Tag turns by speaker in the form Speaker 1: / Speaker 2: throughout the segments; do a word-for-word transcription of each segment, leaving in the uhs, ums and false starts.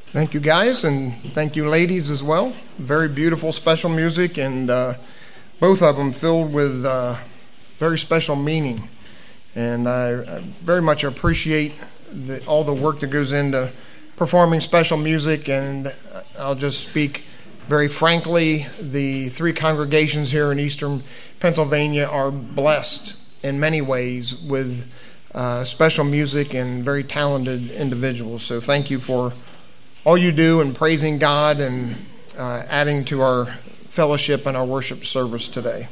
Speaker 1: Thank you, guys, and thank you, ladies, as well. Very beautiful, special music, and uh, both of them filled with uh, very special meaning. And I, I very much appreciate the, all the work that goes into performing special music, and I'll just speak very frankly, the three congregations here in Eastern Pennsylvania are blessed in many ways with uh, special music and very talented individuals. So thank you for all you do in praising God and uh, adding to our fellowship and our worship service today.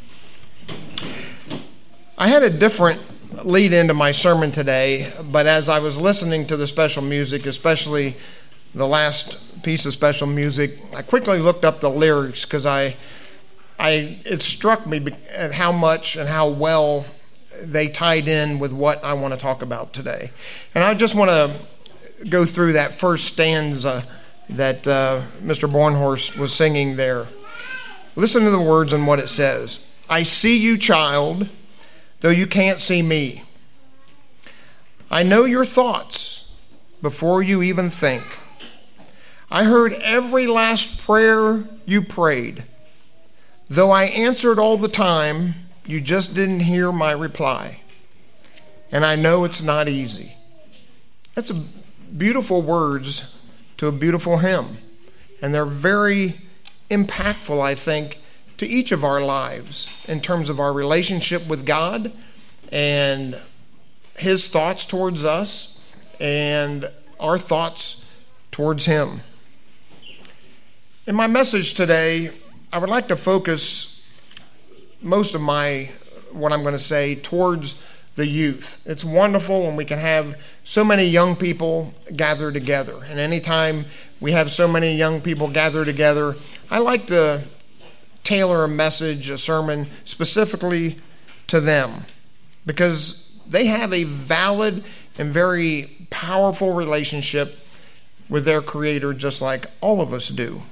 Speaker 1: I had a different lead into my sermon today, but as I was listening to the special music, especially the last piece of special music, I quickly looked up the lyrics because I, I, it struck me at how much and how well they tied in with what I want to talk about today. And I just want to go through that first stanza that uh, Mister Bornhorst was singing there. Listen to the words and what it says. I see you, child, though you can't see me. I know your thoughts before you even think. I heard every last prayer you prayed. Though I answered all the time, you just didn't hear my reply. And I know it's not easy. That's a beautiful words to a beautiful hymn. And they're very impactful, I think, to each of our lives in terms of our relationship with God and His thoughts towards us and our thoughts towards Him. In my message today, I would like to focus most of my, what I'm going to say, towards the youth. It's wonderful when we can have so many young people gather together. And anytime we have so many young people gather together, I like to tailor a message, a sermon, specifically to them, because they have a valid and very powerful relationship with their Creator, just like all of us do.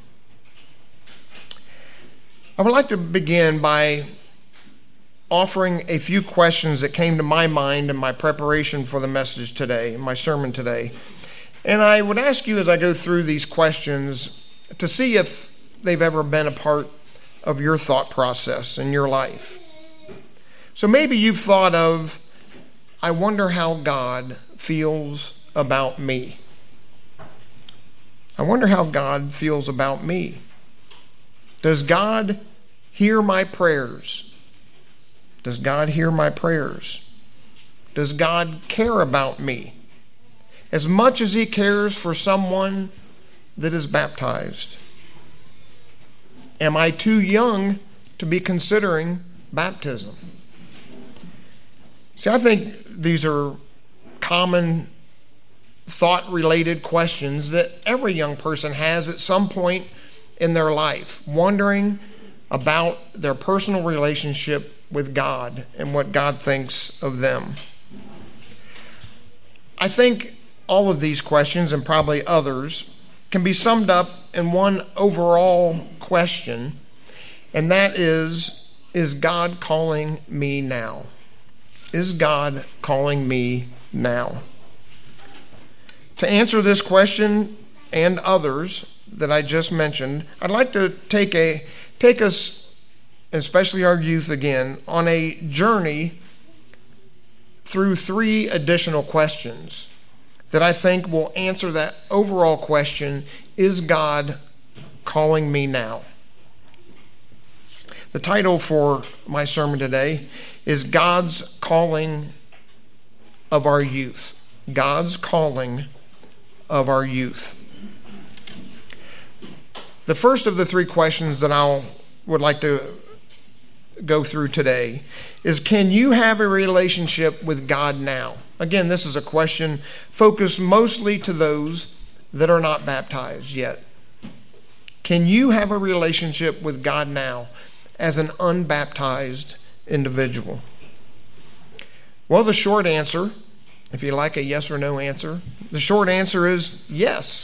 Speaker 1: I would like to begin by offering a few questions that came to my mind in my preparation for the message today, my sermon today. And I would ask you as I go through these questions to see if they've ever been a part of your thought process in your life. So maybe you've thought of, I wonder how God feels about me. I wonder how God feels about me. Does God hear my prayers? Does God hear my prayers? Does God care about me as much as He cares for someone that is baptized? Am I too young to be considering baptism? See, I think these are common thought-related questions that every young person has at some point in their life, wondering about their personal relationship with God and what God thinks of them. I think all of these questions, and probably others, can be summed up in one overall question, and that is, is God calling me now? Is God calling me now? To answer this question and others that I just mentioned, I'd like to take a take us, especially our youth again, on a journey through three additional questions that I think will answer that overall question, is God calling me now? The title for my sermon today is God's Calling of Our Youth. God's Calling of Our Youth. The first of the three questions that I would like to go through today is, can you have a relationship with God now? Again, this is a question focused mostly to those that are not baptized yet. Can you have a relationship with God now as an unbaptized individual? Well, the short answer, if you like a yes or no answer, the short answer is yes.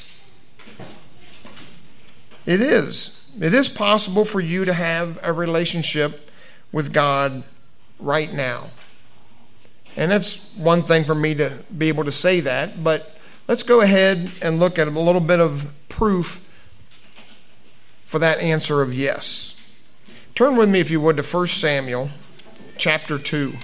Speaker 1: It is. It is possible for you to have a relationship with God right now. And it's one thing for me to be able to say that, but Let's go ahead and look at a little bit of proof for that answer of yes. Turn with me, if you would, to First Samuel chapter two.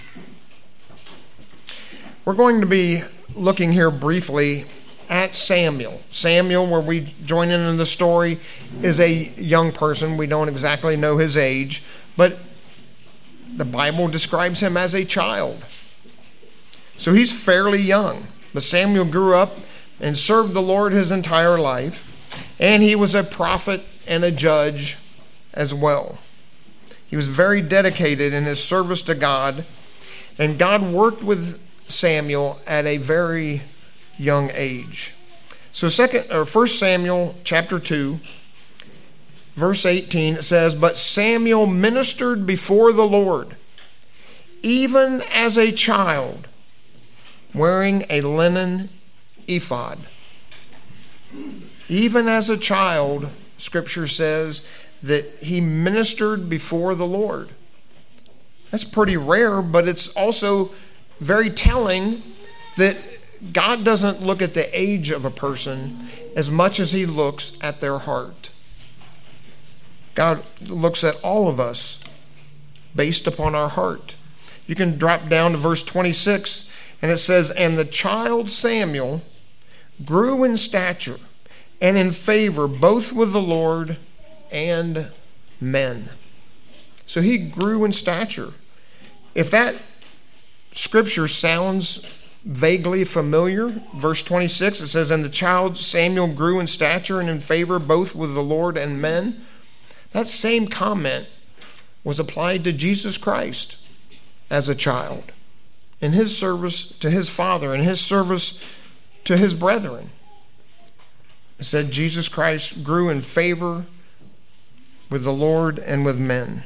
Speaker 1: We're going to be looking here briefly at Samuel. Samuel, where we join in in the story, is a young person. We don't exactly know his age, but the Bible describes him as a child. So he's fairly young. But Samuel grew up and served the Lord his entire life, and he was a prophet and a judge as well. He was very dedicated in his service to God, and God worked with Samuel at a very young age. So second or First Samuel chapter two, verse eighteen, it says, "But Samuel ministered before the Lord, even as a child, wearing a linen ephod." Even as a child, Scripture says that he ministered before the Lord. That's pretty rare, but it's also very telling that God doesn't look at the age of a person as much as he looks at their heart. God looks at all of us based upon our heart. You can drop down to verse twenty-six, and it says, "And the child Samuel grew in stature and in favor both with the Lord and men." So he grew in stature. If that scripture sounds vaguely familiar, verse twenty-six, it says, "And the child Samuel grew in stature and in favor both with the Lord and men." That same comment was applied to Jesus Christ as a child, in his service to his Father, in his service to his brethren. It said Jesus Christ grew in favor with the Lord and with men.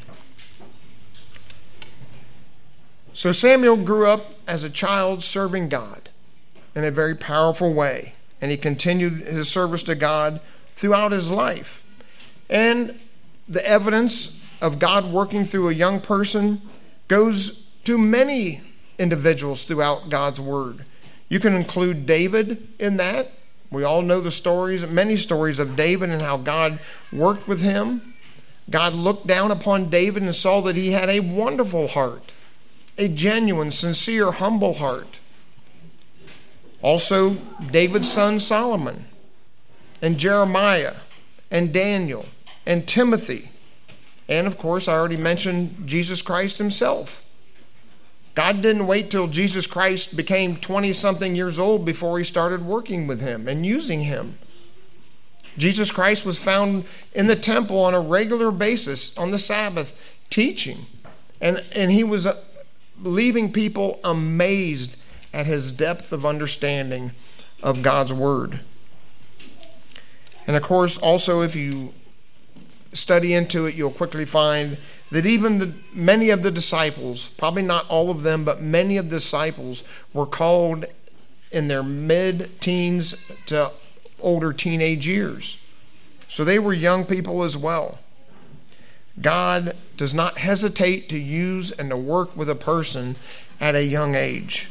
Speaker 1: So Samuel grew up as a child serving God in a very powerful way, and he continued his service to God throughout his life. And the evidence of God working through a young person goes to many individuals throughout God's word. You can include David in that. We all know the stories, many stories of David and how God worked with him. God looked down upon David and saw that he had a wonderful heart, a genuine, sincere, humble heart. Also, David's son Solomon, and Jeremiah, and Daniel, and Timothy, and of course, I already mentioned Jesus Christ himself. God didn't wait till Jesus Christ became twenty-something years old before he started working with him and using him. Jesus Christ was found in the temple on a regular basis on the Sabbath teaching. And, and he was uh, leaving people amazed at his depth of understanding of God's word. And of course, also if you study into it, you'll quickly find that even the, many of the disciples, probably not all of them, but many of the disciples were called in their mid-teens to older teenage years. So they were young people as well. God does not hesitate to use and to work with a person at a young age.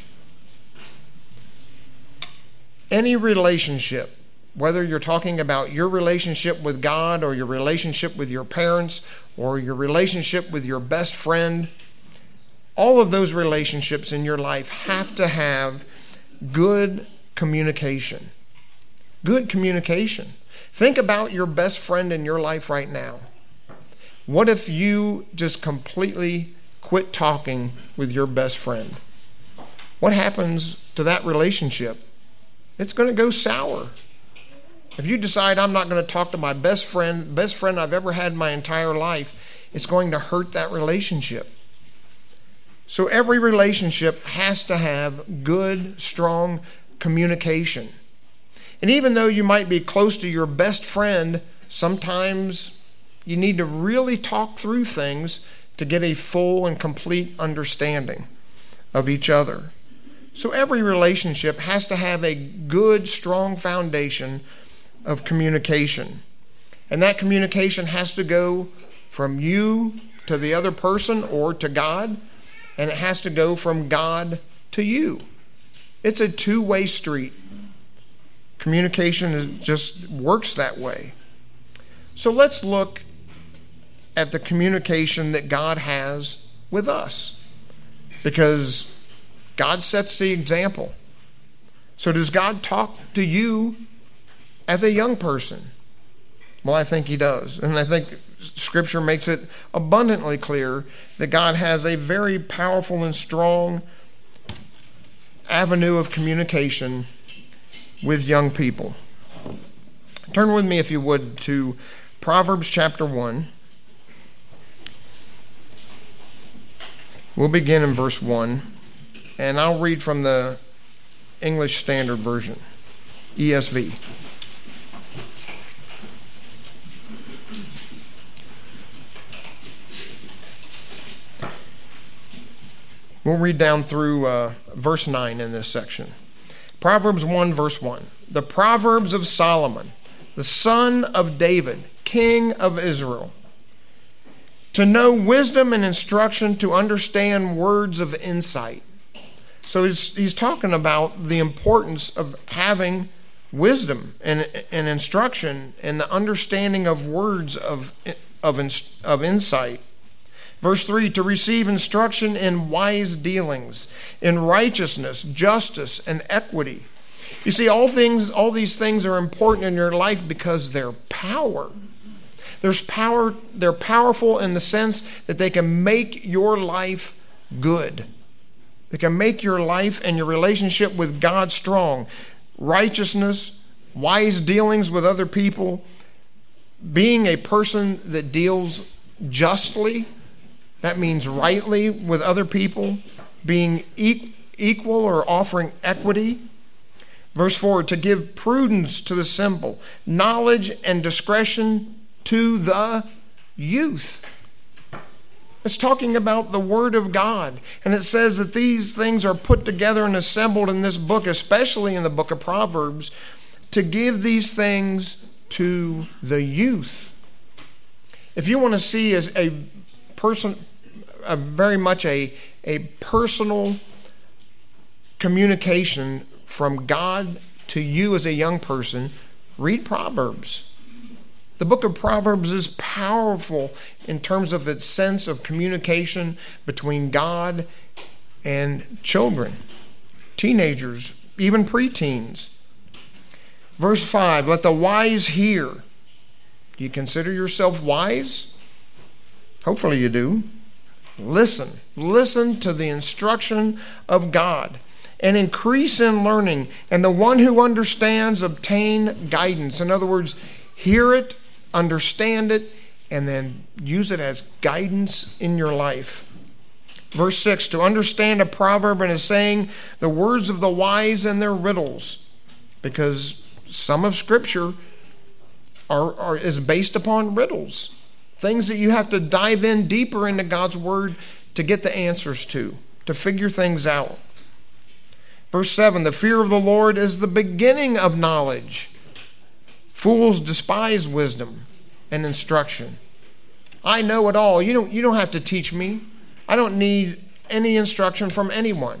Speaker 1: Any relationship, whether you're talking about your relationship with God or your relationship with your parents or your relationship with your best friend, all of those relationships in your life have to have good communication. Good communication. Think about your best friend in your life right now. What if you just completely quit talking with your best friend? What happens to that relationship? It's going to go sour. If you decide I'm not going to talk to my best friend, best friend I've ever had in my entire life, it's going to hurt that relationship. So every relationship has to have good, strong communication. And even though you might be close to your best friend, sometimes you need to really talk through things to get a full and complete understanding of each other. So every relationship has to have a good, strong foundation of communication. And that communication has to go from you to the other person or to God, and it has to go from God to you. It's a two-way street. Communication is just works that way. So let's look at the communication that God has with us, because God sets the example. So does God talk to you as a young person? Well, I think he does. And I think Scripture makes it abundantly clear that God has a very powerful and strong avenue of communication with young people. Turn with me, if you would, to Proverbs chapter one. We'll begin in verse one, and I'll read from the English Standard Version, E S V. We'll read down through uh, verse nine in this section. Proverbs one, verse one. The Proverbs of Solomon, the son of David, king of Israel. To know wisdom and instruction, to understand words of insight. So he's, he's talking about the importance of having wisdom and, and instruction and the understanding of words of, of, of insight. Verse three, to receive instruction in wise dealings, in righteousness, justice, and equity. You see, all things, all these things are important in your life because they're power. There's power, they're powerful in the sense that they can make your life good. They can make your life and your relationship with God strong. Righteousness, wise dealings with other people, being a person that deals justly, that means rightly with other people, being equal or offering equity. Verse four, to give prudence to the simple, knowledge and discretion to the youth. It's talking about the Word of God. And it says that these things are put together and assembled in this book, especially in the book of Proverbs, to give these things to the youth. If you want to see as a person, a very much a, a personal communication from God to you as a young person, read Proverbs. The book of Proverbs is powerful in terms of its sense of communication between God and children, teenagers, even preteens. Verse five, let the wise hear. Do you consider yourself wise? Hopefully you do. Listen. Listen to the instruction of God and increase in learning. And the one who understands obtain guidance. In other words, hear it, understand it, and then use it as guidance in your life. Verse six, to understand a proverb and a saying, the words of the wise and their riddles. Because some of Scripture are, are is based upon riddles. Things that you have to dive in deeper into God's Word to get the answers to, to figure things out. Verse seven, the fear of the Lord is the beginning of knowledge. Fools despise wisdom and instruction. I know it all. You don't, you don't have to teach me. I don't need any instruction from anyone.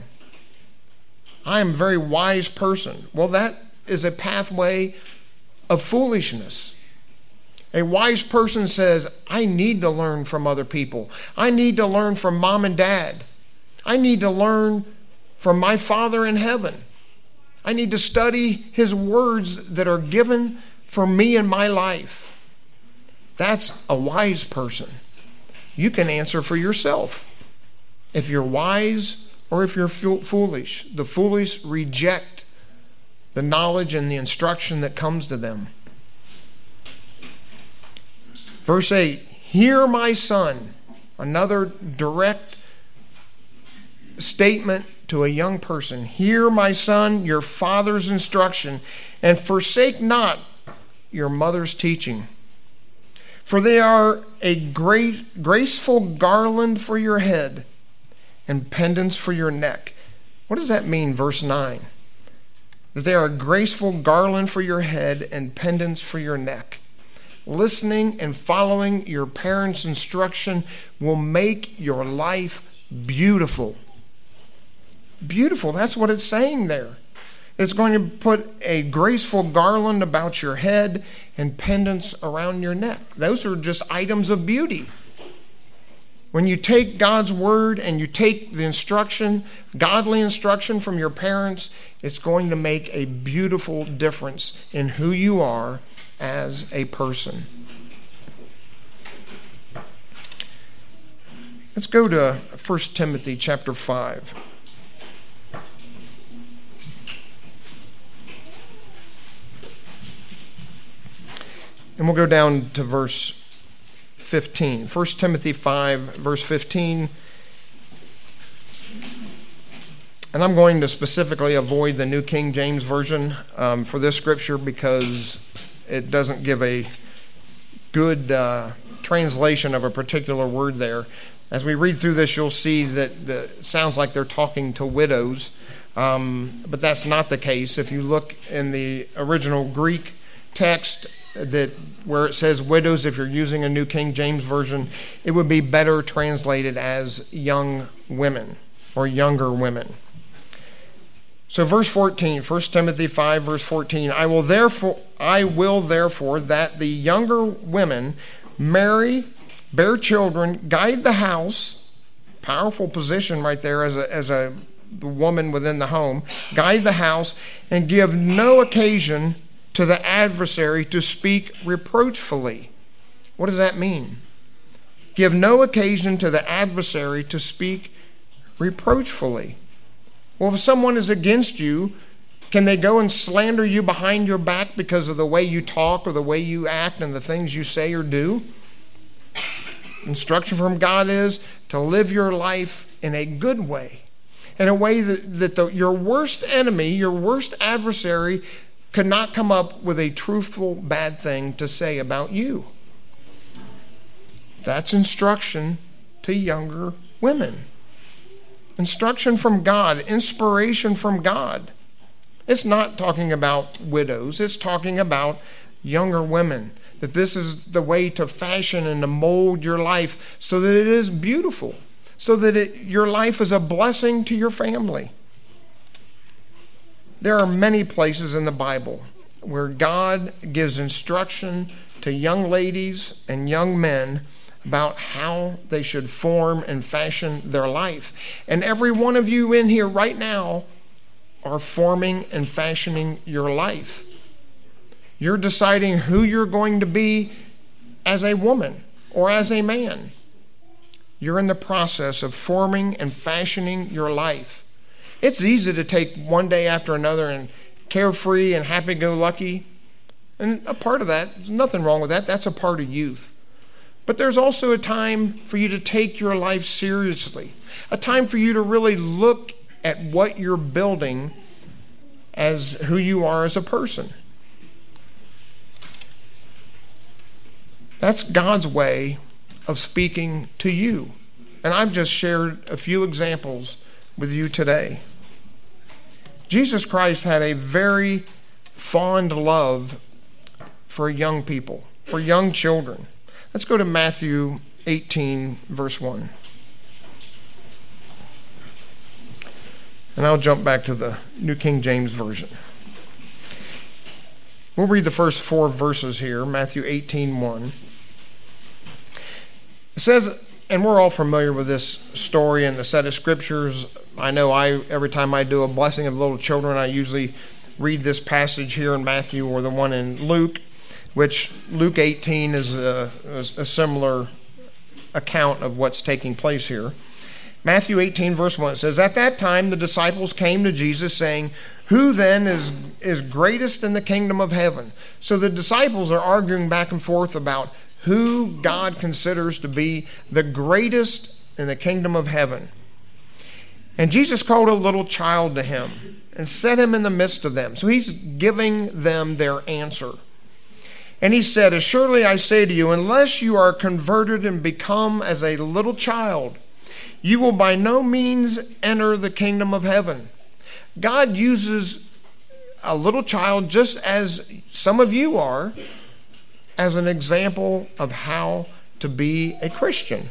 Speaker 1: I am a very wise person. Well, that is a pathway of foolishness. A wise person says, I need to learn from other people. I need to learn from mom and dad. I need to learn from my Father in heaven. I need to study His words that are given for me in my life. That's a wise person. You can answer for yourself. If you're wise or if you're foolish. The foolish reject the knowledge and the instruction that comes to them. Verse eight, hear my son. Another direct statement to a young person. Hear my son, your father's instruction, and forsake not your mother's teaching. For they are a great, graceful garland for your head and pendants for your neck. What does that mean, verse nine? That they are a graceful garland for your head and pendants for your neck. Listening and following your parents' instruction will make your life beautiful. Beautiful, that's what it's saying there. It's going to put a graceful garland about your head and pendants around your neck. Those are just items of beauty. When you take God's word and you take the instruction, godly instruction from your parents, it's going to make a beautiful difference in who you are as a person. Let's go to First Timothy chapter five. And we'll go down to verse fifteen. First Timothy five, verse fifteen. And I'm going to specifically avoid the New King James Version um, for this scripture because it doesn't give a good uh, translation of a particular word there. As we read through this, you'll see that the, it sounds like they're talking to widows, um, but that's not the case. If you look in the original Greek text, that where it says widows, if you're using a New King James Version, it would be better translated as young women or younger women. So verse fourteen, First Timothy five, verse fourteen, I will therefore I will therefore that the younger women marry, bear children, guide the house, powerful position right there as a as a woman within the home, guide the house, and give no occasion to the adversary to speak reproachfully. What does that mean? Give no occasion to the adversary to speak reproachfully. Well, if someone is against you, can they go and slander you behind your back because of the way you talk or the way you act and the things you say or do? Instruction from God is to live your life in a good way, in a way that, that the, your worst enemy, your worst adversary could not come up with a truthful bad thing to say about you. That's instruction to younger women. Instruction from God, inspiration from God. It's not talking about widows. It's talking about younger women. That this is the way to fashion and to mold your life so that it is beautiful, so that it, your life is a blessing to your family. There are many places in the Bible where God gives instruction to young ladies and young men about how they should form and fashion their life. And every one of you in here right now are forming and fashioning your life. You're deciding who you're going to be as a woman or as a man. You're in the process of forming and fashioning your life. It's easy to take one day after another and carefree and happy-go-lucky. And a part of that, there's nothing wrong with that. That's a part of youth. But there's also a time for you to take your life seriously. A time for you to really look at what you're building as who you are as a person. That's God's way of speaking to you. And I've just shared a few examples with you today. Jesus Christ had a very fond love for young people, for young children. Let's go to Matthew eighteen, verse one. And I'll jump back to the New King James Version. We'll read the first four verses here, Matthew eighteen, one. It says, and we're all familiar with this story and the set of scriptures. I know I every time I do a blessing of little children, I usually read this passage here in Matthew or the one in Luke, which Luke eighteen is a, a similar account of what's taking place here. Matthew eighteen, verse one, it says, at that time the disciples came to Jesus saying, who then is, is greatest in the kingdom of heaven? So the disciples are arguing back and forth about who God considers to be the greatest in the kingdom of heaven. And Jesus called a little child to him and set him in the midst of them. So he's giving them their answer. And he said, assuredly I say to you, unless you are converted and become as a little child, you will by no means enter the kingdom of heaven. God uses a little child, just as some of you are, as an example of how to be a Christian,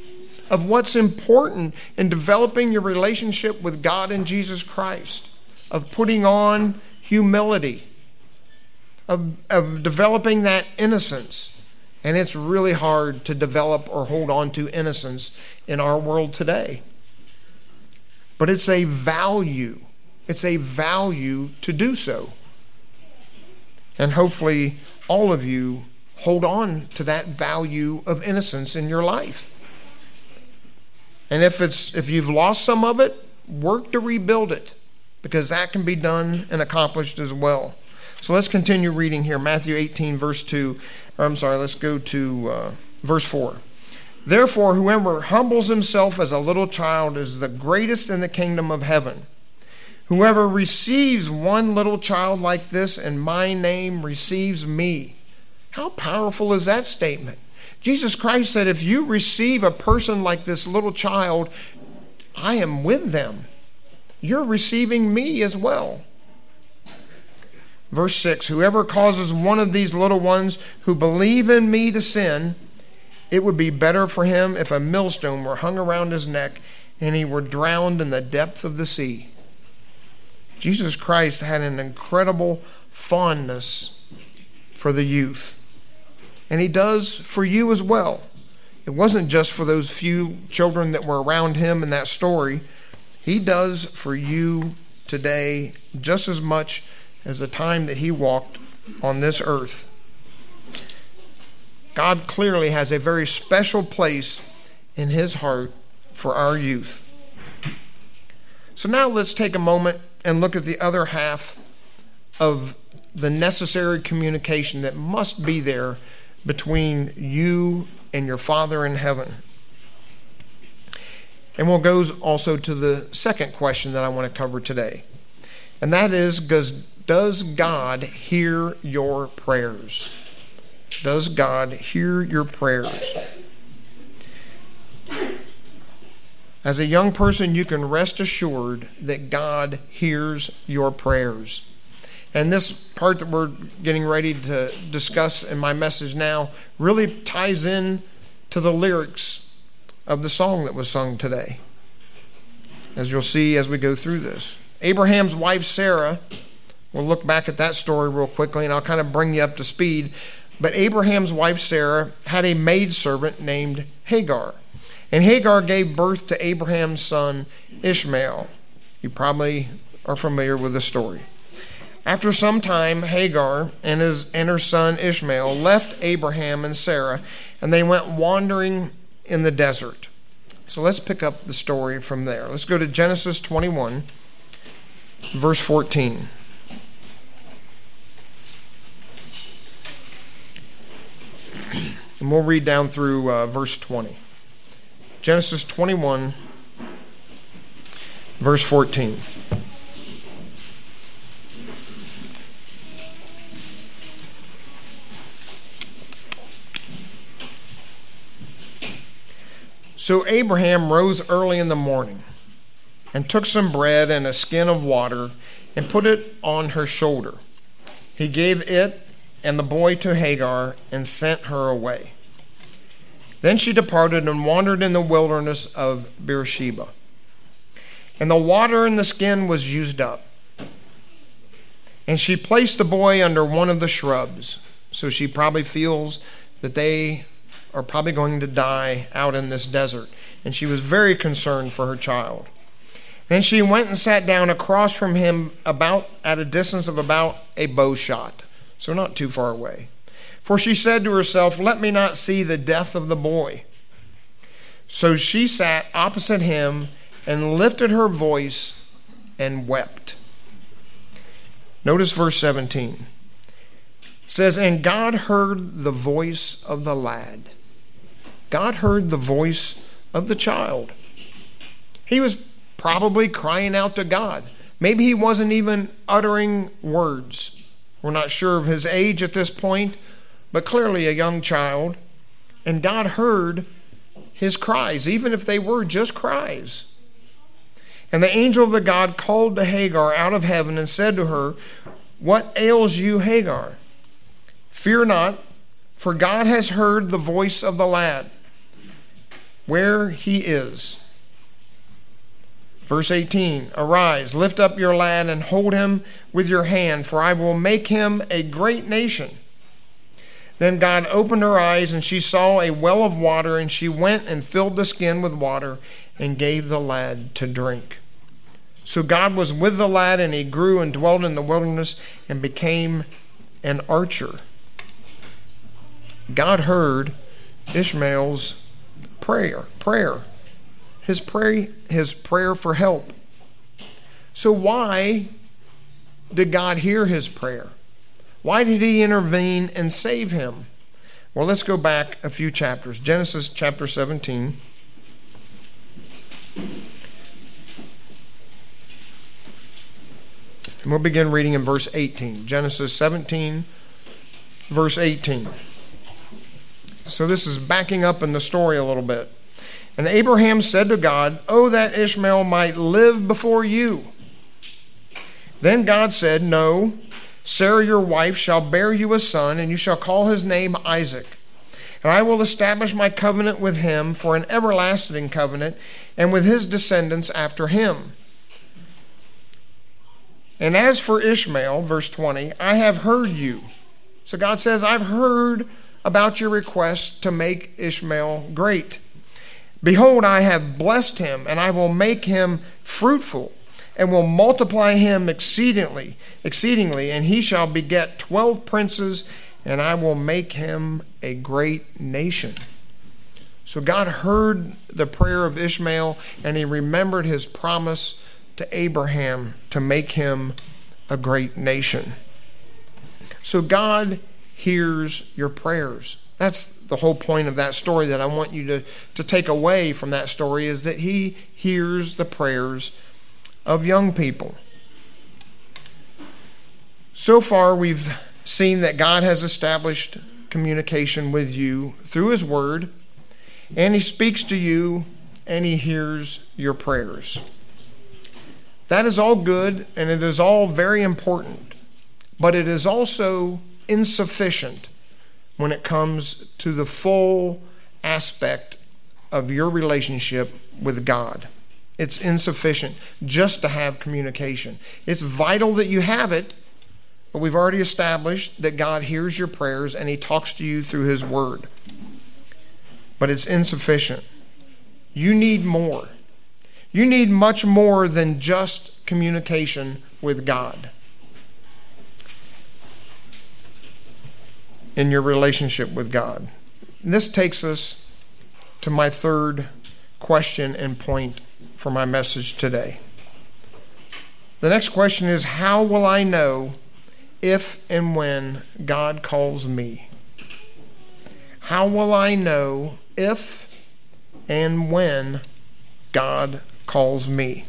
Speaker 1: of what's important in developing your relationship with God and Jesus Christ, of putting on humility, of, of developing that innocence. And it's really hard to develop or hold on to innocence in our world today. But it's a value. It's a value to do so. And hopefully all of you hold on to that value of innocence in your life. And if it's if you've lost some of it, work to rebuild it, because that can be done and accomplished as well. So let's continue reading here. Matthew eighteen, verse two. Or I'm sorry, let's go to uh, verse four. Therefore, whoever humbles himself as a little child is the greatest in the kingdom of heaven. Whoever receives one little child like this in my name receives me. How powerful is that statement? Jesus Christ said, if you receive a person like this little child, I am with them. You're receiving me as well. Verse six, whoever causes one of these little ones who believe in me to sin, it would be better for him if a millstone were hung around his neck and he were drowned in the depth of the sea. Jesus Christ had an incredible fondness for the youth. And he does for you as well. It wasn't just for those few children that were around him in that story. He does for you today just as much as the time that he walked on this earth. God clearly has a very special place in his heart for our youth. So now let's take a moment and look at the other half of the necessary communication that must be there between you and your Father in heaven. And we'll go also to the second question that I want to cover today. And that is, does, does God hear your prayers? Does God hear your prayers? As a young person, you can rest assured that God hears your prayers. And this part that we're getting ready to discuss in my message now really ties in to the lyrics of the song that was sung today, as you'll see as we go through this. Abraham's wife Sarah, we'll look back at that story real quickly and I'll kind of bring you up to speed. But Abraham's wife Sarah had a maidservant named Hagar. And Hagar gave birth to Abraham's son Ishmael. You probably are familiar with the story. After some time, Hagar and, his, and her son Ishmael left Abraham and Sarah, and they went wandering in the desert. So let's pick up the story from there. Let's go to Genesis twenty-one, verse fourteen. And we'll read down through uh, verse twenty. Genesis twenty-one, verse fourteen. So Abraham rose early in the morning and took some bread and a skin of water and put it on her shoulder. He gave it and the boy to Hagar and sent her away. Then she departed and wandered in the wilderness of Beersheba. And the water in the skin was used up. And she placed the boy under one of the shrubs. So she probably feels that they are probably going to die out in this desert. And she was very concerned for her child. Then she went and sat down across from him about at a distance of about a bow shot. So not too far away. For she said to herself, let me not see the death of the boy. So she sat opposite him and lifted her voice and wept. Notice verse seventeen. It says, and God heard the voice of the lad. God heard the voice of the child. He was probably crying out to God. Maybe he wasn't even uttering words. We're not sure of his age at this point, but clearly a young child. And God heard his cries, even if they were just cries. And the angel of the God called to Hagar out of heaven and said to her, what ails you, Hagar? Fear not, for God has heard the voice of the lad, where he is. Verse eighteen, arise, lift up your lad and hold him with your hand, for I will make him a great nation. Then God opened her eyes, and she saw a well of water, and she went and filled the skin with water and gave the lad to drink. So God was with the lad, and he grew and dwelt in the wilderness and became an archer. God heard Ishmael's prayer, prayer, his prayer, his prayer for help. So why did God hear his prayer? Why did he intervene and save him? Well, let's go back a few chapters. Genesis chapter seventeen. And we'll begin reading in verse eighteen. Genesis seventeen, verse eighteen. So this is backing up in the story a little bit. And Abraham said to God, "Oh, that Ishmael might live before you." Then God said, "No, Sarah your wife shall bear you a son, and you shall call his name Isaac. And I will establish my covenant with him for an everlasting covenant, and with his descendants after him. And as for Ishmael," verse twenty, "I have heard you." So God says, I've heard about your request to make Ishmael great. "Behold, I have blessed him, and I will make him fruitful, and will multiply him exceedingly, exceedingly, and he shall beget twelve princes, and I will make him a great nation." So God heard the prayer of Ishmael, and he remembered his promise to Abraham to make him a great nation. So God hears your prayers. That's the whole point of that story that I want you to, to take away from that story, is that he hears the prayers of young people. So far, we've seen that God has established communication with you through his word, and he speaks to you, and he hears your prayers. That is all good, and it is all very important, but it is also insufficient when it comes to the full aspect of your relationship with God. It's insufficient just to have communication. It's vital that you have it, but we've already established that God hears your prayers and he talks to you through his word. But it's insufficient. You need more. You need much more than just communication with God in your relationship with God. And this takes us to my third question and point for my message today. The next question is, how will I know if and when God calls me? How will I know if and when God calls me?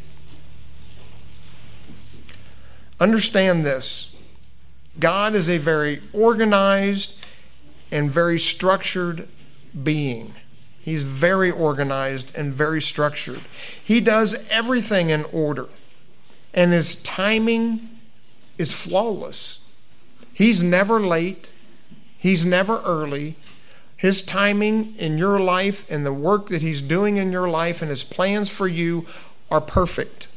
Speaker 1: Understand this. God is a very organized and very structured being. He's very organized and very structured. He does everything in order, and his timing is flawless. He's never late. He's never early. His timing in your life and the work that he's doing in your life and his plans for you are perfect.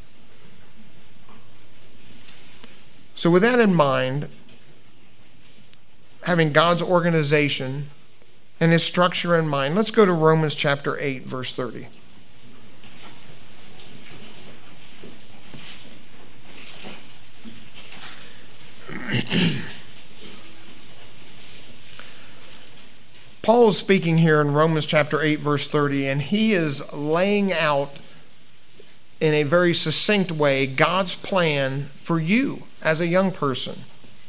Speaker 1: So with that in mind, having God's organization and his structure in mind, let's go to Romans chapter eight, verse thirty. Paul is speaking here in Romans chapter eight, verse thirty, and he is laying out in a very succinct way God's plan for you as a young person.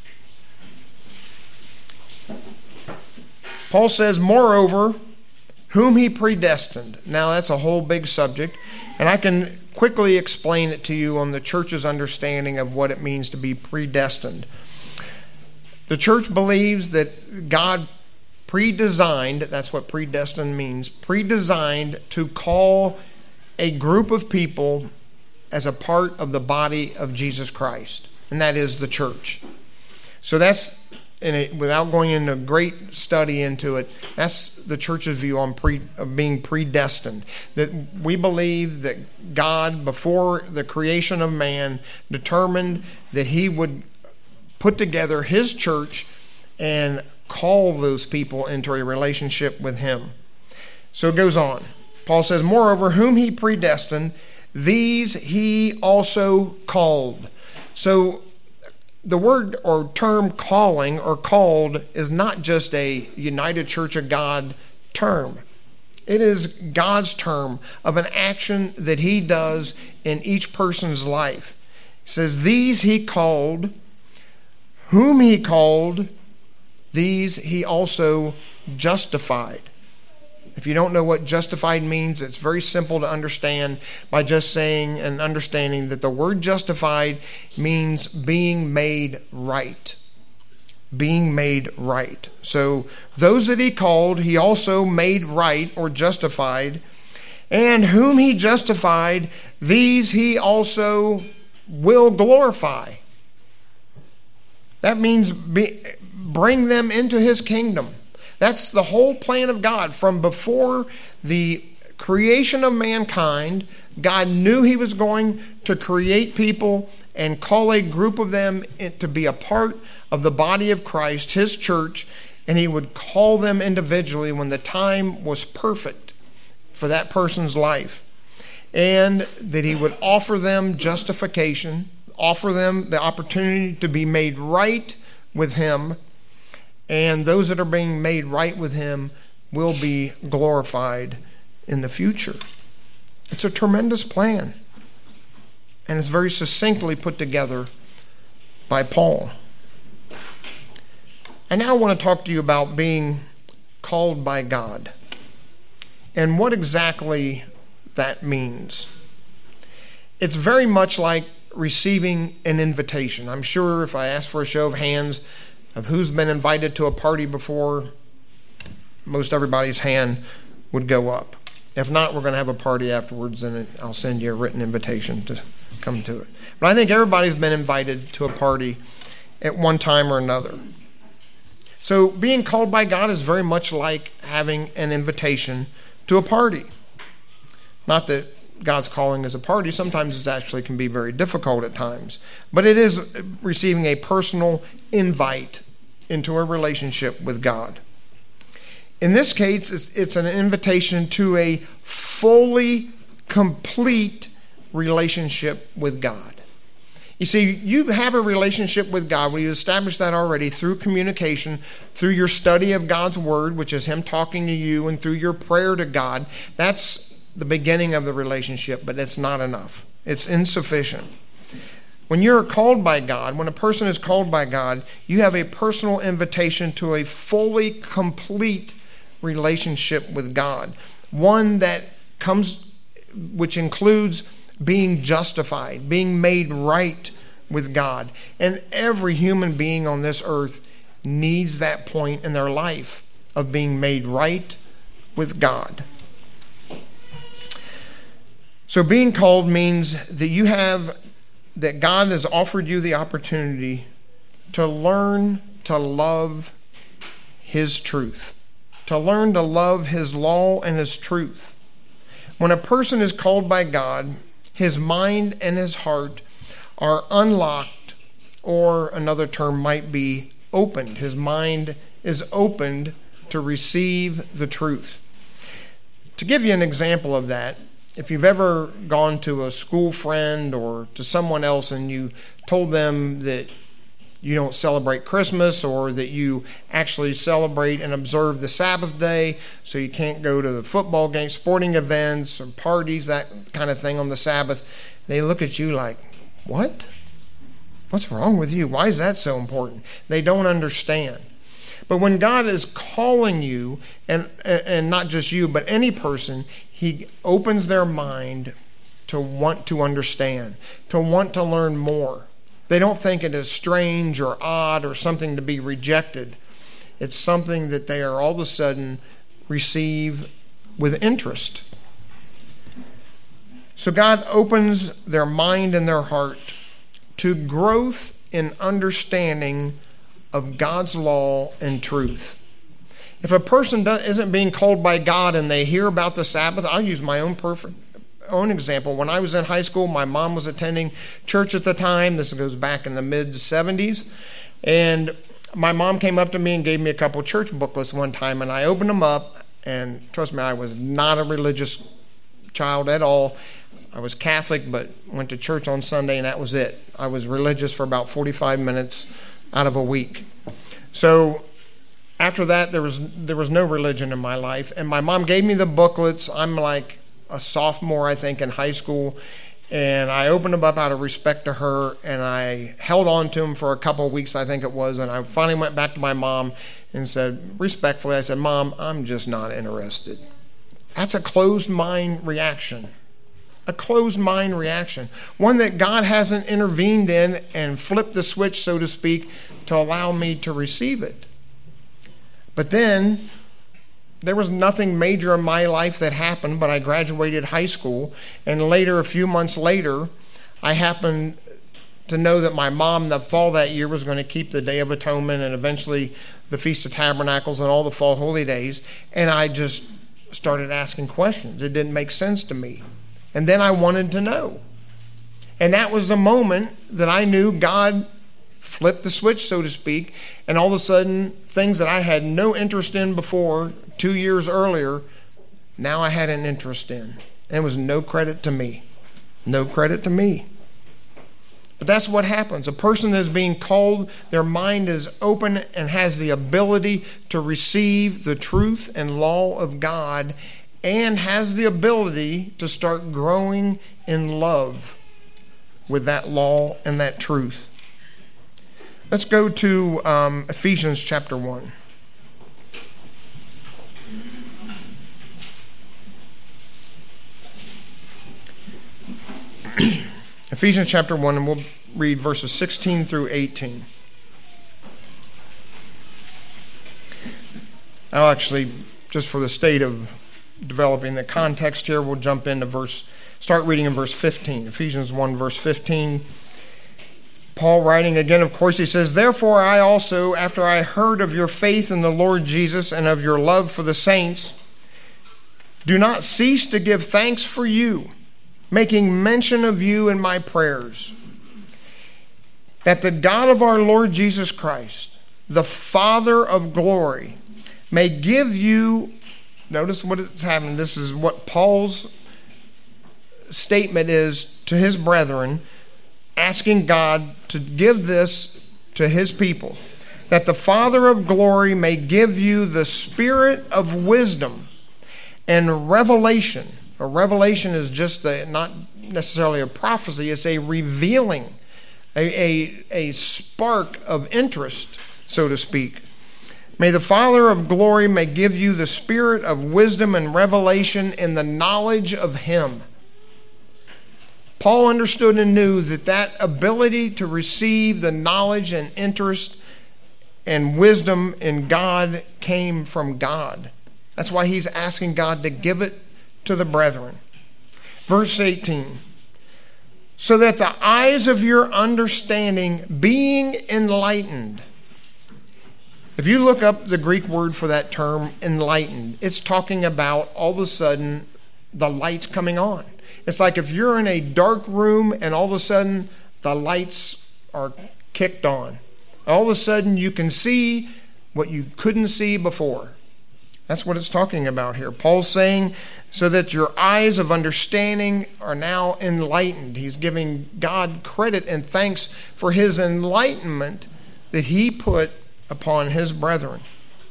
Speaker 1: Paul says, "Moreover, whom he predestined." Now that's a whole big subject, and I can quickly explain it to you on the church's understanding of what it means to be predestined. The church believes that God predesigned, that's what predestined means, predesigned to call a group of people as a part of the body of Jesus Christ, and that is the church. So that's in it, without going into great study into it, that's the church's view on pre, of being predestined. That we believe that God, before the creation of man, determined that he would put together his church and call those people into a relationship with him. So it goes on. Paul says, moreover, whom he predestined, these he also called. So the word or term calling or called is not just a United Church of God term. It is God's term of an action that he does in each person's life. He says, these he called, whom he called, these he also justified. If you don't know what justified means, it's very simple to understand by just saying and understanding that the word justified means being made right. Being made right. So those that he called, he also made right or justified. And whom he justified, these he also will glorify. That means be, bring them into his kingdom. That's the whole plan of God. From before the creation of mankind, God knew he was going to create people and call a group of them to be a part of the body of Christ, his church, and he would call them individually when the time was perfect for that person's life. And that he would offer them justification, offer them the opportunity to be made right with him. And those that are being made right with him will be glorified in the future. It's a tremendous plan. And it's very succinctly put together by Paul. I now want to talk to you about being called by God and what exactly that means. It's very much like receiving an invitation. I'm sure if I ask for a show of hands of who's been invited to a party before, most everybody's hand would go up. If not, we're going to have a party afterwards, and I'll send you a written invitation to come to it. But I think everybody's been invited to a party at one time or another. So being called by God is very much like having an invitation to a party. Not that God's calling is a party. Sometimes it actually can be very difficult at times. But it is receiving a personal invite into a relationship with God. In this case, it's, it's an invitation to a fully complete relationship with God. You see, you have a relationship with God. We established that already through communication, through your study of God's Word, which is Him talking to you, and through your prayer to God. That's the beginning of the relationship, but it's not enough. It's insufficient. When you're called by God, when a person is called by God, you have a personal invitation to a fully complete relationship with God. One that comes, which includes being justified, being made right with God. And every human being on this earth needs that point in their life of being made right with God. So being called means that you have, that God has offered you the opportunity to learn to love His truth, to learn to love His law and His truth. When a person is called by God, his mind and his heart are unlocked, or another term might be opened. His mind is opened to receive the truth. To give you an example of that, if you've ever gone to a school friend or to someone else and you told them that you don't celebrate Christmas, or that you actually celebrate and observe the Sabbath day, so you can't go to the football games, sporting events, or parties, that kind of thing on the Sabbath, they look at you like, what? What's wrong with you? Why is that so important? They don't understand. But when God is calling you, and and not just you, but any person, He opens their mind to want to understand, to want to learn more. They don't think it is strange or odd or something to be rejected. It's something that they are all of a sudden receive with interest. So God opens their mind and their heart to growth in understanding of God's law and truth. If a person do, isn't being called by God and they hear about the Sabbath, I'll use my own perfect own example. When I was in high school, my mom was attending church at the time. This goes back in the mid seventies. And my mom came up to me and gave me a couple church booklets one time, and I opened them up, and trust me, I was not a religious child at all. I was Catholic, but went to church on Sunday, and that was it. I was religious for about forty-five minutes out of a week. So after that, there was there was no religion in my life, and my mom gave me the booklets. I'm like a sophomore, I think, in high school, and I opened them up out of respect to her, and I held on to them for a couple of weeks, I think it was, and I finally went back to my mom and said, respectfully, I said, Mom, I'm just not interested. That's a closed mind reaction. A closed mind reaction. One that God hasn't intervened in and flipped the switch, so to speak, to allow me to receive it. But then there was nothing major in my life that happened, but I graduated high school, and later, a few months later, I happened to know that my mom, the fall that year, was going to keep the Day of Atonement and eventually the Feast of Tabernacles and all the fall holy days, and I just started asking questions. It didn't make sense to me. And then I wanted to know. And that was the moment that I knew God flipped the switch, so to speak, and all of a sudden, things that I had no interest in before, two years earlier, now I had an interest in. And it was no credit to me. No credit to me. But that's what happens. A person is being called, their mind is open and has the ability to receive the truth and law of God, and has the ability to start growing in love with that law and that truth. Let's go to um, Ephesians chapter one. Ephesians chapter one, and we'll read verses sixteen through eighteen. I'll actually, just for the state of developing the context here, we'll jump into verse, start reading in verse fifteen. Ephesians one, verse fifteen. Paul writing again, of course, he says, Therefore I also, after I heard of your faith in the Lord Jesus and of your love for the saints, do not cease to give thanks for you, making mention of you in my prayers, that the God of our Lord Jesus Christ, the Father of glory, may give you, notice what it's happening, this is what Paul's statement is to his brethren, asking God to give this to his people, that the Father of glory may give you the spirit of wisdom and revelation. A revelation is just the, not necessarily a prophecy, it's a revealing, a, a, a spark of interest, so to speak. May the Father of glory may give you the spirit of wisdom and revelation in the knowledge of him. Paul understood and knew that that ability to receive the knowledge and interest and wisdom in God came from God. That's why he's asking God to give it to the brethren. Verse eighteen. So that the eyes of your understanding being enlightened. If you look up the Greek word for that term, enlightened, it's talking about all of a sudden the lights coming on. It's like if you're in a dark room and all of a sudden the lights are kicked on. All of a sudden you can see what you couldn't see before. That's what it's talking about here. Paul's saying, so that your eyes of understanding are now enlightened. He's giving God credit and thanks for his enlightenment that he put upon his brethren.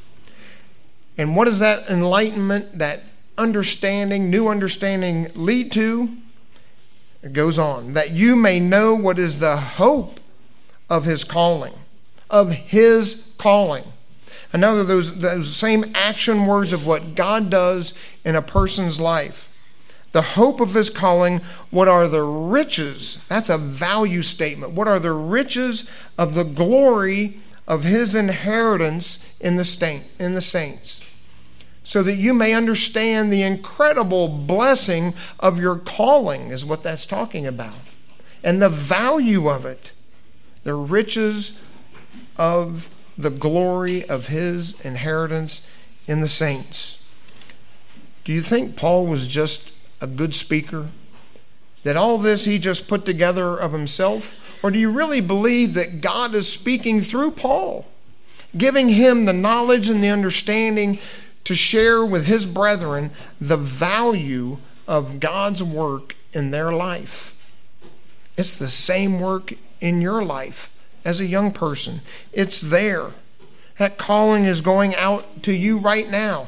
Speaker 1: And what does that enlightenment, that understanding, new understanding lead to? It goes on. That you may know what is the hope of his calling. Of his calling. Another, those, those same action words of what God does in a person's life. The hope of his calling. What are the riches? That's a value statement. What are the riches of the glory of his inheritance in the saint, in the saints? So that you may understand the incredible blessing of your calling is what that's talking about. And the value of it. The riches of the glory of his inheritance in the saints. Do you think Paul was just a good speaker? That all this he just put together of himself? Or do you really believe that God is speaking through Paul, giving him the knowledge and the understanding to share with his brethren the value of God's work in their life? It's the same work in your life as a young person. It's there. That calling is going out to you right now.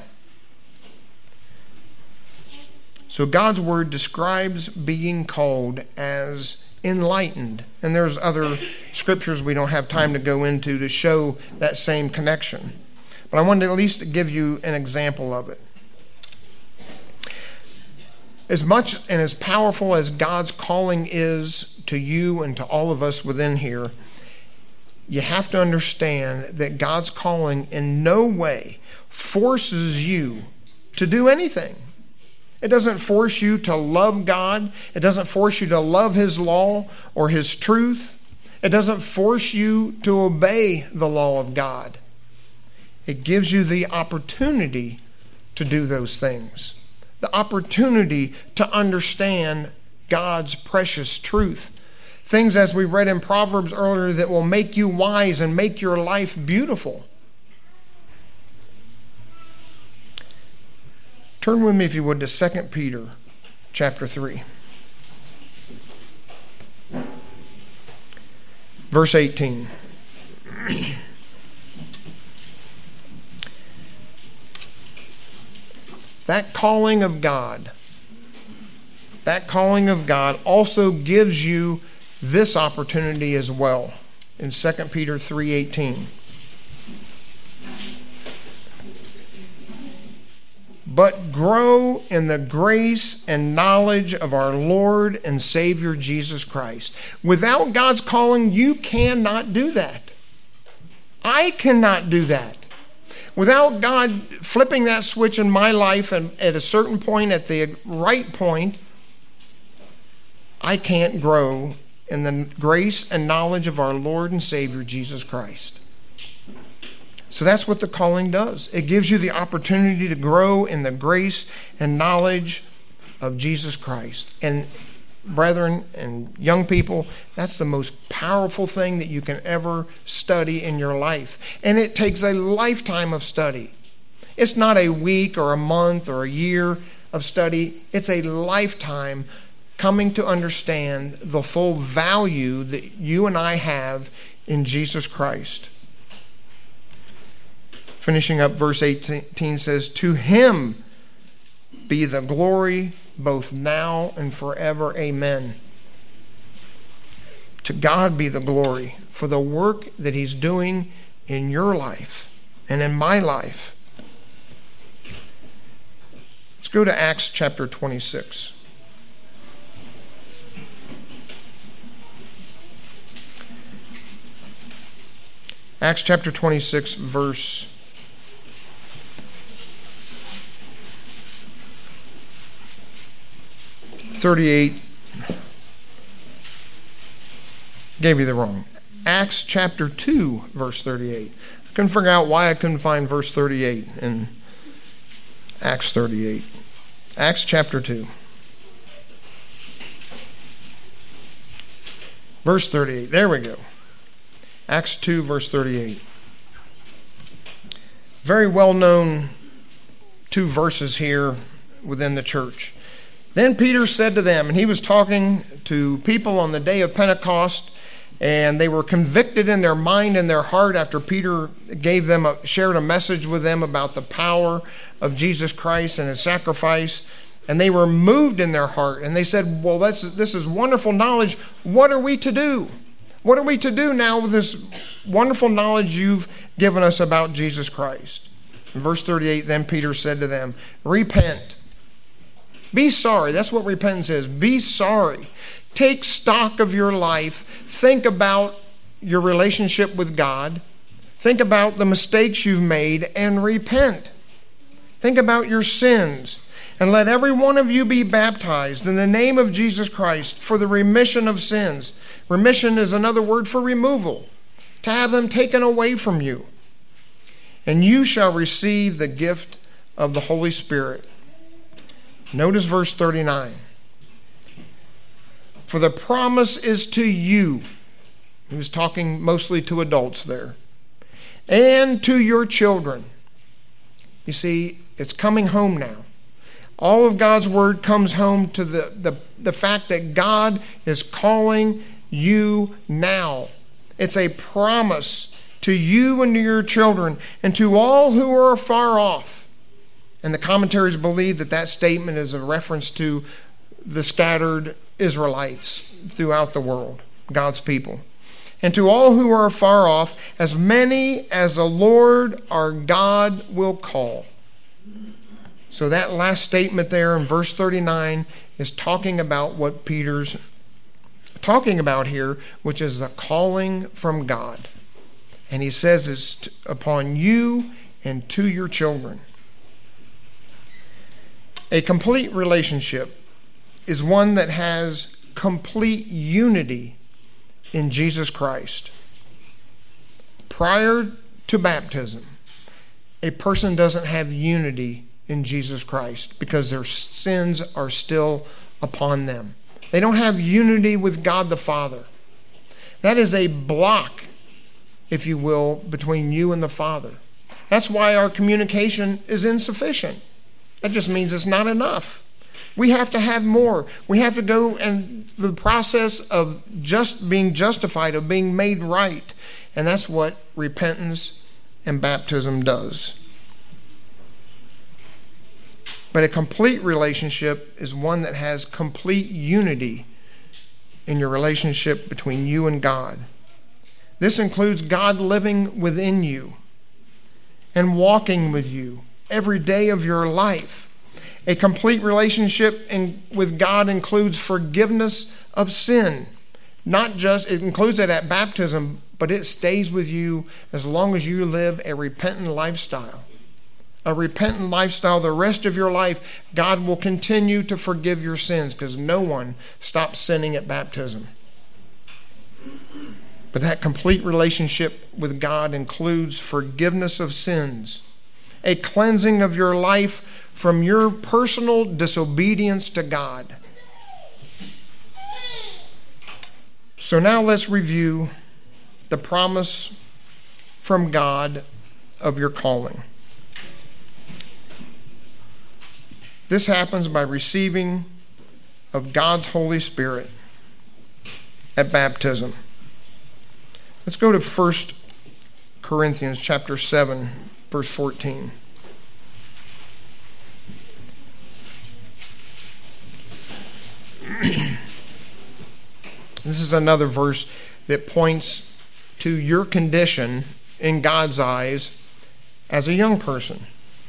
Speaker 1: So God's word describes being called as enlightened. And there's other scriptures we don't have time to go into to show that same connection. But I wanted to at least give you an example of it. As much and as powerful as God's calling is to you and to all of us within here, you have to understand that God's calling in no way forces you to do anything. It doesn't force you to love God. It doesn't force you to love his law or his truth. It doesn't force you to obey the law of God. It gives you the opportunity to do those things. The opportunity to understand God's precious truth. Things, as we read in Proverbs earlier, that will make you wise and make your life beautiful. Turn with me, if you would, to Second Peter chapter three. Verse eighteen. That calling of God, that calling of God also gives you this opportunity as well in Second Peter three eighteen. But grow in the grace and knowledge of our Lord and Savior Jesus Christ. Without God's calling, you cannot do that. I cannot do that. Without God flipping that switch in my life and at a certain point, at the right point, I can't grow in the grace and knowledge of our Lord and Savior Jesus Christ. So that's what the calling does. It gives you the opportunity to grow in the grace and knowledge of Jesus Christ. And brethren and young people, that's the most powerful thing that you can ever study in your life. And it takes a lifetime of study. It's not a week or a month or a year of study. It's a lifetime coming to understand the full value that you and I have in Jesus Christ. Finishing up, verse eighteen says, "To him be the glory both now and forever. Amen." To God be the glory for the work that he's doing in your life and in my life. Let's go to Acts chapter twenty-six. Acts chapter twenty-six, verse thirty-eight. Gave you the wrong. Acts chapter two, verse thirty-eight. I couldn't figure out why I couldn't find verse thirty-eight in Acts thirty-eight. Acts chapter two. Verse thirty-eight. There we go. Acts two, verse thirty-eight. Very well known two verses here within the church. Then Peter said to them, and he was talking to people on the day of Pentecost, and they were convicted in their mind and their heart after Peter gave them a, shared a message with them about the power of Jesus Christ and his sacrifice. And they were moved in their heart, and they said, well, that's, this is wonderful knowledge. What are we to do? What are we to do now with this wonderful knowledge you've given us about Jesus Christ? In verse thirty-eight, then Peter said to them, repent. Be sorry. That's what repentance is. Be sorry. Take stock of your life. Think about your relationship with God. Think about the mistakes you've made and repent. Think about your sins. And let every one of you be baptized in the name of Jesus Christ for the remission of sins. Remission is another word for removal. To have them taken away from you. and you shall receive the gift of the Holy Spirit. Notice verse thirty-nine. For the promise is to you. He was talking mostly to adults there. And to your children. You see, it's coming home now. All of God's word comes home to the, the, the fact that God is calling you now. It's a promise to you and to your children and to all who are far off. And the commentaries believe that that statement is a reference to the scattered Israelites throughout the world, God's people. And to all who are far off, as many as the Lord our God will call. So that last statement there in verse thirty-nine is talking about what Peter's talking about here, which is the calling from God. And he says it's upon you and to your children. A complete relationship is one that has complete unity in Jesus Christ. Prior to baptism, a person doesn't have unity in Jesus Christ because their sins are still upon them. They don't have unity with God the Father. That is a block, if you will, between you and the Father. That's why our communication is insufficient. That just means it's not enough. We have to have more. We have to go and the process of just being justified, of being made right. And that's what repentance and baptism does. But a complete relationship is one that has complete unity in your relationship between you and God. This includes God living within you and walking with you every day of your life. A complete relationship in, with God includes forgiveness of sin. Not just, it includes it at baptism, but it stays with you as long as you live a repentant lifestyle. A repentant lifestyle the rest of your life, God will continue to forgive your sins because no one stops sinning at baptism. But that complete relationship with God includes forgiveness of sins, a cleansing of your life from your personal disobedience to God. So now let's review the promise from God of your calling. This happens by receiving of God's Holy Spirit at baptism. Let's go to First Corinthians chapter seven, verse fourteen. This is another verse that points to your condition in God's eyes as a young person.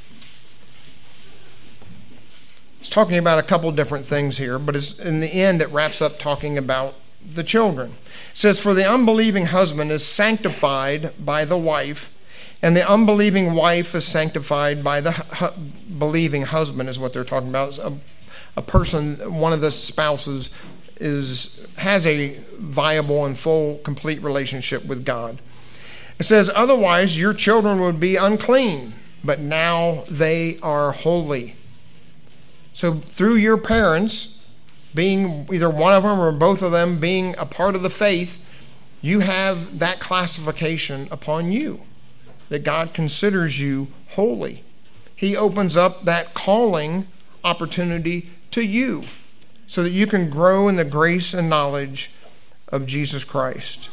Speaker 1: It's talking about a couple different things here, but it's, in the end it wraps up talking about the children. It says, for the unbelieving husband is sanctified by the wife, and the unbelieving wife is sanctified by the hu- believing husband, is what they're talking about. A, a person, one of the spouses, is has a viable and full, complete relationship with God. It says, otherwise your children would be unclean, but now they are holy. So through your parents, being either one of them or both of them being a part of the faith, you have that classification upon you, that God considers you holy. He opens up that calling opportunity to you so that you can grow in the grace and knowledge of Jesus Christ.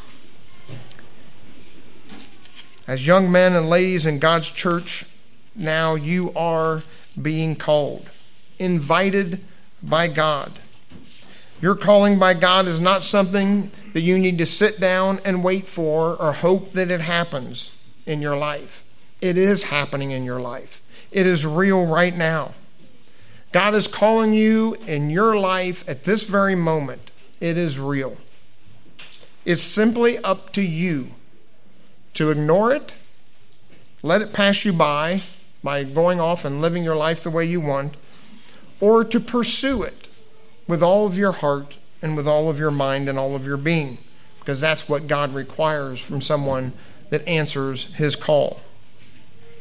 Speaker 1: As young men and ladies in God's church, now you are being called, invited by God. Your calling by God is not something that you need to sit down and wait for or hope that it happens in your life. It is happening in your life. It is real right now. God is calling you in your life at this very moment. It is real. It's simply up to you to ignore it, let it pass you by by going off and living your life the way you want, or to pursue it with all of your heart and with all of your mind and all of your being, because that's what God requires from someone that answers his call.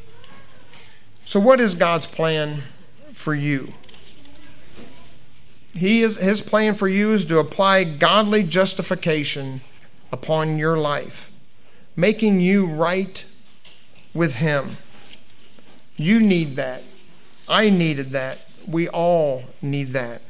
Speaker 1: So what is God's plan for you? He is, his plan for you is to apply godly justification upon your life, making you right with him. You need that. I needed that. We all need that.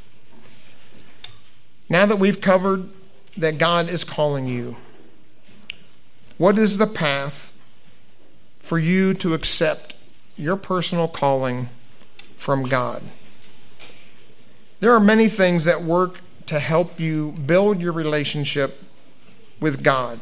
Speaker 1: Now that we've covered that God is calling you, what is the path for you to accept your personal calling from God? There are many things that work to help you build your relationship with God.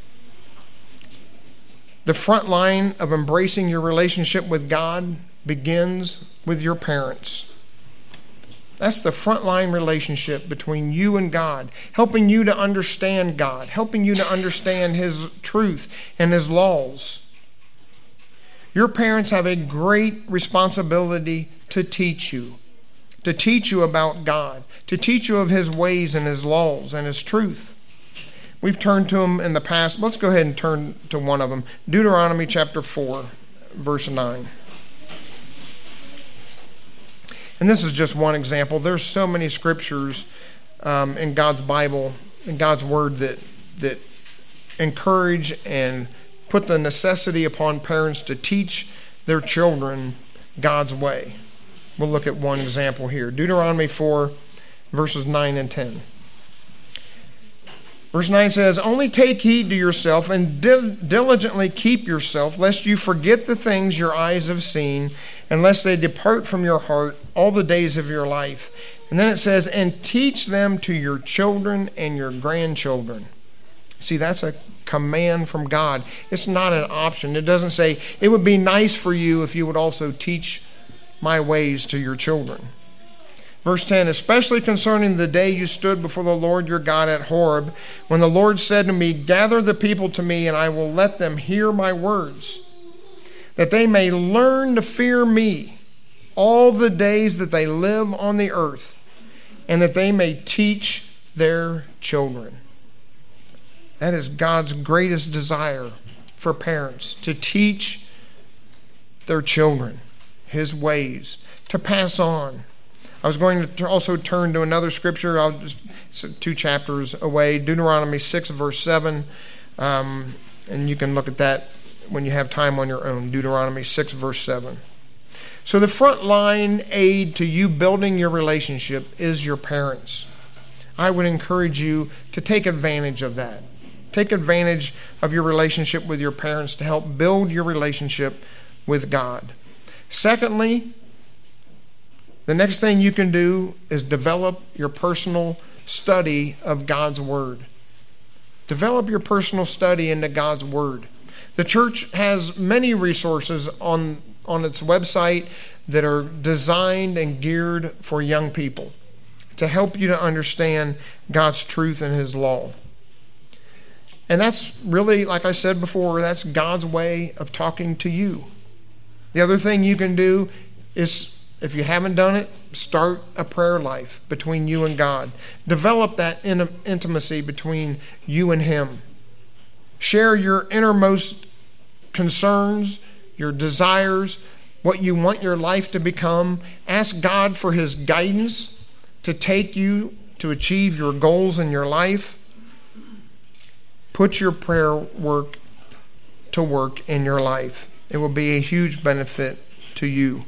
Speaker 1: The front line of embracing your relationship with God begins with your parents. That's the front line relationship between you and God, helping you to understand God, helping you to understand his truth and his laws. Your parents have a great responsibility to teach you, to teach you about God, to teach you of his ways and his laws and his truth. We've turned to them in the past. Let's go ahead and turn to one of them. Deuteronomy chapter four, verse nine. And this is just one example. There's so many scriptures um, in God's Bible, in God's Word, that that encourage and put the necessity upon parents to teach their children God's way. We'll look at one example here. Deuteronomy four, verses nine and ten. Verse nine says, "Only take heed to yourself and diligently keep yourself, lest you forget the things your eyes have seen, and lest they depart from your heart all the days of your life." And then it says, "And teach them to your children and your grandchildren." See, that's a command from God. It's not an option. It doesn't say, "It would be nice for you if you would also teach my ways to your children." Verse ten, "Especially concerning the day you stood before the Lord your God at Horeb, when the Lord said to me, 'Gather the people to me, and I will let them hear my words, that they may learn to fear me all the days that they live on the earth, and that they may teach their children.'" That is God's greatest desire for parents, to teach their children his ways, to pass on. I was going to also turn to another scripture. I'll just two chapters away, Deuteronomy six, verse seven, um, and you can look at that when you have time on your own. Deuteronomy six, verse seven. So the front line aid to you building your relationship is your parents. I would encourage you to take advantage of that. Take advantage of your relationship with your parents to help build your relationship with God. Secondly, the next thing you can do is develop your personal study of God's Word. Develop your personal study into God's Word. The church has many resources on, on its website that are designed and geared for young people to help you to understand God's truth and his law. And that's really, like I said before, that's God's way of talking to you. The other thing you can do is, if you haven't done it, start a prayer life between you and God. Develop that in- intimacy between you and him. Share your innermost concerns, your desires, what you want your life to become. Ask God for his guidance to take you to achieve your goals in your life. Put your prayer work to work in your life. It will be a huge benefit to you.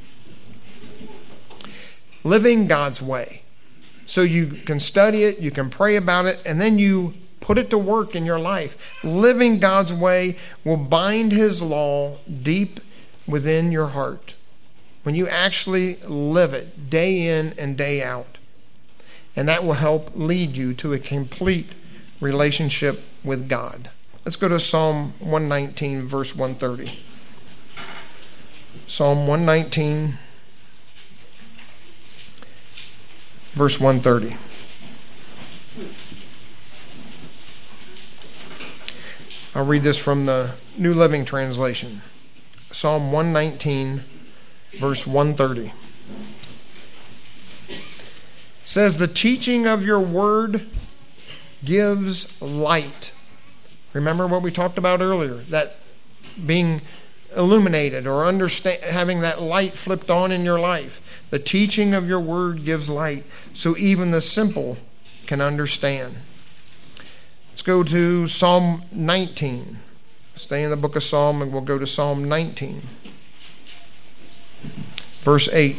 Speaker 1: Living God's way. So you can study it, you can pray about it, and then you put it to work in your life. Living God's way will bind his law deep within your heart. When you actually live it day in and day out. And that will help lead you to a complete relationship with God. Let's go to Psalm one nineteen, verse one thirty. Psalm one nineteen, verse one thirty. I'll read this from the New Living Translation. Psalm one nineteen, verse one thirty. Says, "The teaching of your word gives light." Remember what we talked about earlier, that being illuminated or understand, having that light flipped on in your life. The teaching of your word gives light, so even the simple can understand. Let's go to Psalm nineteen. Stay in the book of Psalm, and we'll go to Psalm nineteen. Verse eight.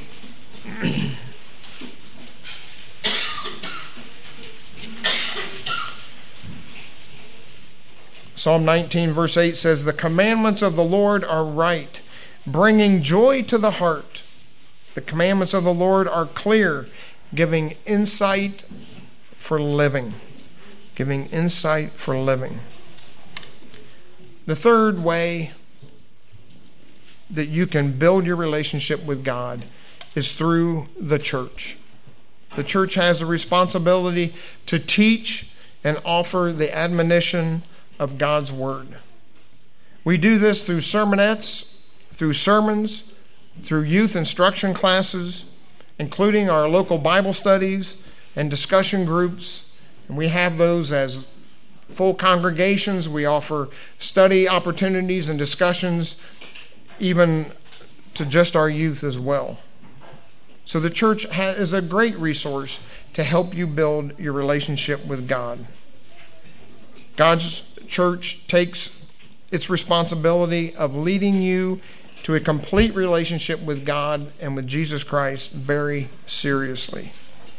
Speaker 1: Psalm nineteen, verse eight says, "The commandments of the Lord are right, bringing joy to the heart. The commandments of the Lord are clear, giving insight for living." Giving insight for living. The third way that you can build your relationship with God is through the church. The church has a responsibility to teach and offer the admonition of God's word. We do this through sermonettes, through sermons, through youth instruction classes, including our local Bible studies and discussion groups. And we have those as full congregations. We offer study opportunities and discussions even to just our youth as well. So the church is a great resource to help you build your relationship with God. God's church takes its responsibility of leading you to a complete relationship with God and with Jesus Christ very seriously.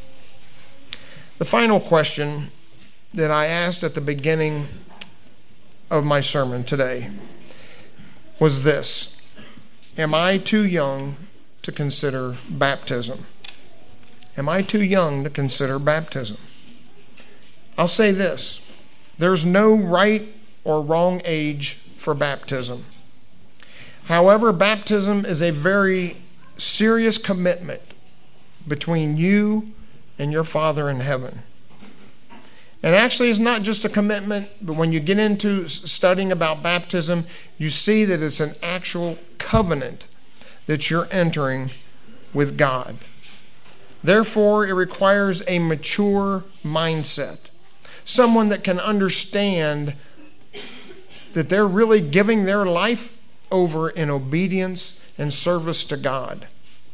Speaker 1: The final question that I asked at the beginning of my sermon today was this: am I too young to consider baptism? Am I too young to consider baptism? I'll say this: there's no right or wrong age for baptism. However, baptism is a very serious commitment between you and your Father in heaven. And actually, it's not just a commitment, but when you get into studying about baptism, you see that it's an actual covenant that you're entering with God. Therefore, it requires a mature mindset, someone that can understand that they're really giving their life over in obedience and service to God.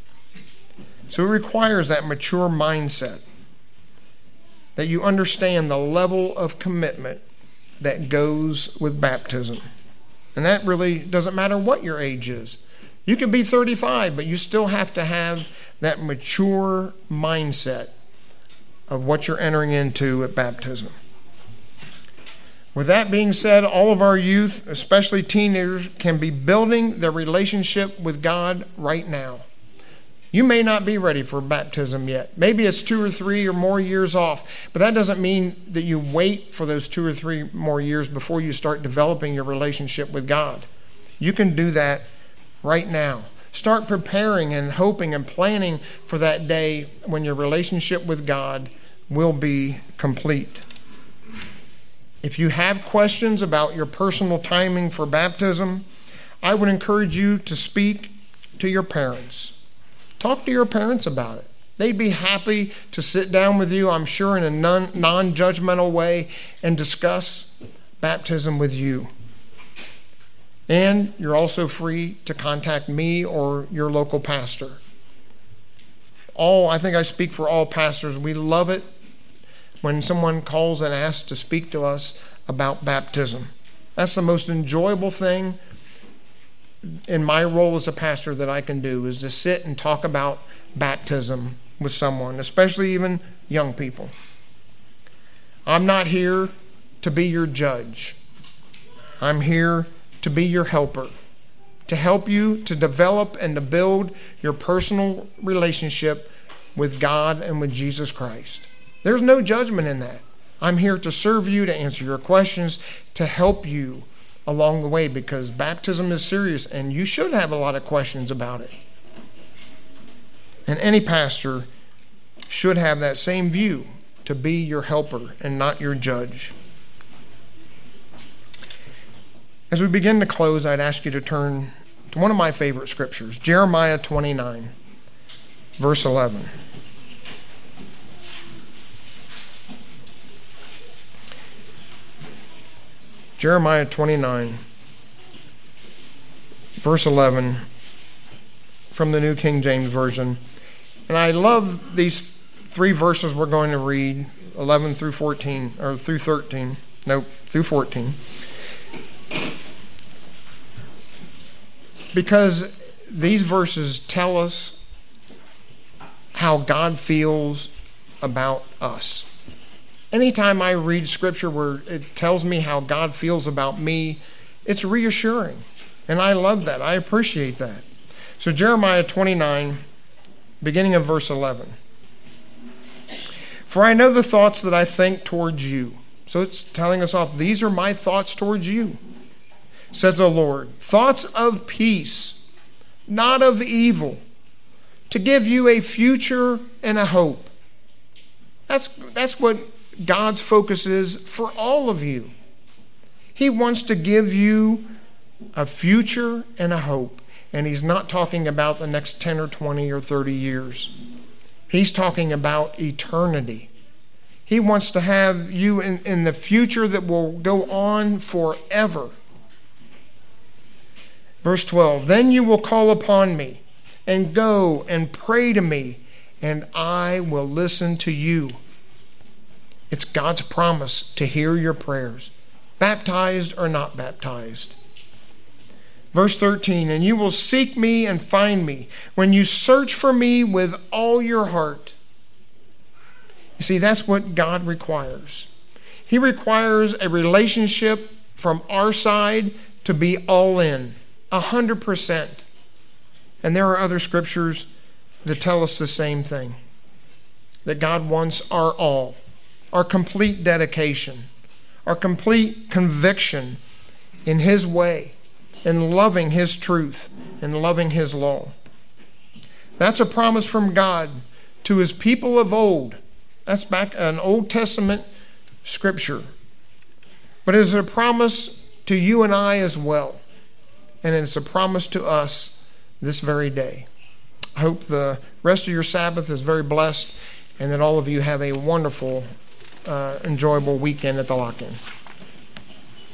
Speaker 1: So it requires that mature mindset, that you understand the level of commitment that goes with baptism. And that really doesn't matter what your age is. You can be thirty-five, but you still have to have that mature mindset of what you're entering into at baptism. With that being said, all of our youth, especially teenagers, can be building their relationship with God right now. You may not be ready for baptism yet. Maybe it's two or three or more years off, but that doesn't mean that you wait for those two or three more years before you start developing your relationship with God. You can do that right now. Start preparing and hoping and planning for that day when your relationship with God will be complete. If you have questions about your personal timing for baptism, I would encourage you to speak to your parents. Talk to your parents about it. They'd be happy to sit down with you, I'm sure, in a non, non-judgmental way and discuss baptism with you. And you're also free to contact me or your local pastor. All, I think I speak for all pastors. We love it when someone calls and asks to speak to us about baptism. That's the most enjoyable thing in my role as a pastor that I can do, is to sit and talk about baptism with someone, especially even young people. I'm not here to be your judge. I'm here to be your helper, to help you to develop and to build your personal relationship with God and with Jesus Christ. There's no judgment in that. I'm here to serve you, to answer your questions, to help you along the way, because baptism is serious and you should have a lot of questions about it. And any pastor should have that same view, to be your helper and not your judge. As we begin to close, I'd ask you to turn to one of my favorite scriptures, Jeremiah twenty-nine, verse eleven. Jeremiah twenty-nine, verse eleven from the New King James Version. And I love these three verses we're going to read, eleven through fourteen, or through thirteen. Nope, through fourteen. Because these verses tell us how God feels about us. Anytime I read scripture where it tells me how God feels about me, it's reassuring. And I love that. I appreciate that. So Jeremiah twenty-nine, beginning of verse eleven. For I know the thoughts that I think towards you. So it's telling us off, these are my thoughts towards you, says the Lord. Thoughts of peace, not of evil, to give you a future and a hope. That's, that's what God's focus is for all of you. He wants to give you a future and a hope. And he's not talking about the next ten or twenty or thirty years. He's talking about eternity. He wants to have you in, in the future that will go on forever. Verse twelve, then you will call upon me and go and pray to me, and I will listen to you. It's God's promise to hear your prayers, baptized or not baptized. Verse thirteen, and you will seek me and find me when you search for me with all your heart. You see, that's what God requires. He requires a relationship from our side to be all in, a hundred percent. And there are other scriptures that tell us the same thing, that God wants our all, our complete dedication, our complete conviction in his way, in loving his truth, and loving his law. That's a promise from God to his people of old. That's back an Old Testament scripture. But it's a promise to you and I as well. And it's a promise to us this very day. I hope the rest of your Sabbath is very blessed and that all of you have a wonderful, uh, enjoyable weekend at the Lock-In.